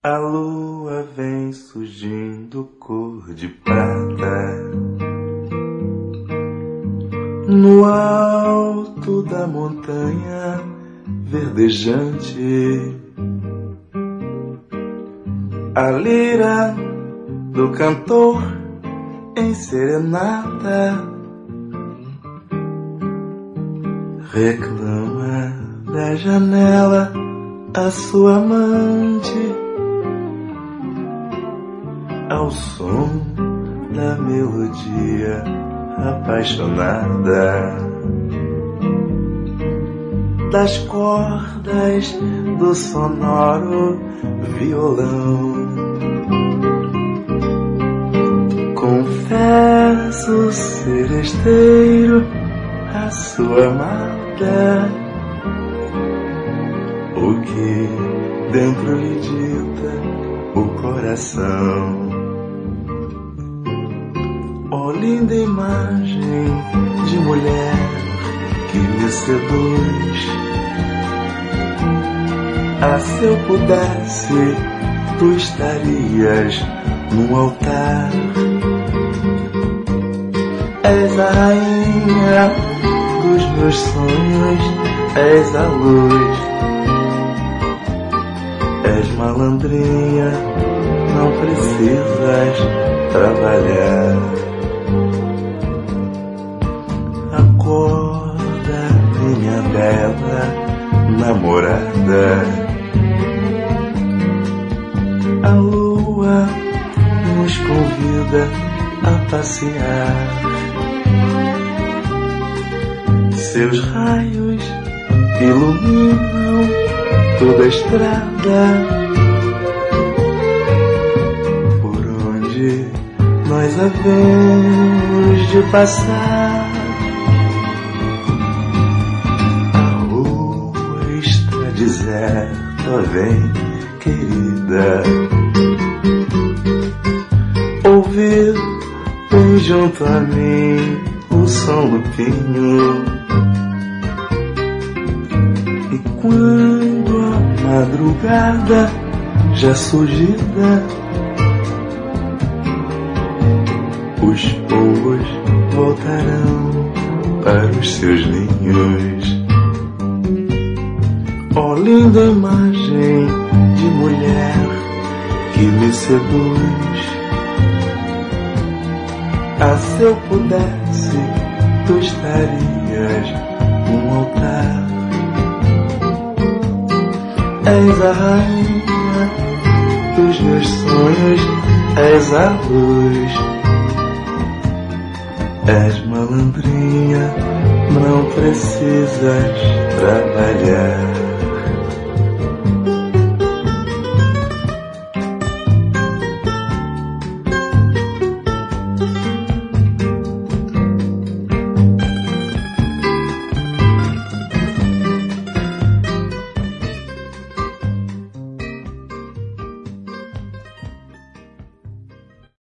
A lua vem surgindo cor de prata no alto da montanha verdejante. A lira do cantor em serenata reclama da janela a sua amante ao som da melodia apaixonada das cordas do sonoro violão. Confesso ser esteiro a sua amada, o que dentro lhe dita o coração. Oh, linda imagem de mulher que me seduz. Ah, se eu pudesse, tu estarias num altar. És a rainha dos meus sonhos, és a luz. És malandrinha, não precisas trabalhar. Acorda, minha bela namorada. A lua nos convida a passear. Seus raios iluminam toda a estrada por onde nós havemos de passar. A rua está deserta, vem, querida, ouvir bem junto a mim o som do pinho. E quando a madrugada já surgida, os pombos voltarão para os seus ninhos. Oh, linda imagem de mulher que me seduz. Ah, se eu pudesse, tu estarias num altar. És a rainha dos meus sonhos, és a luz. És malandrinha, não precisas trabalhar.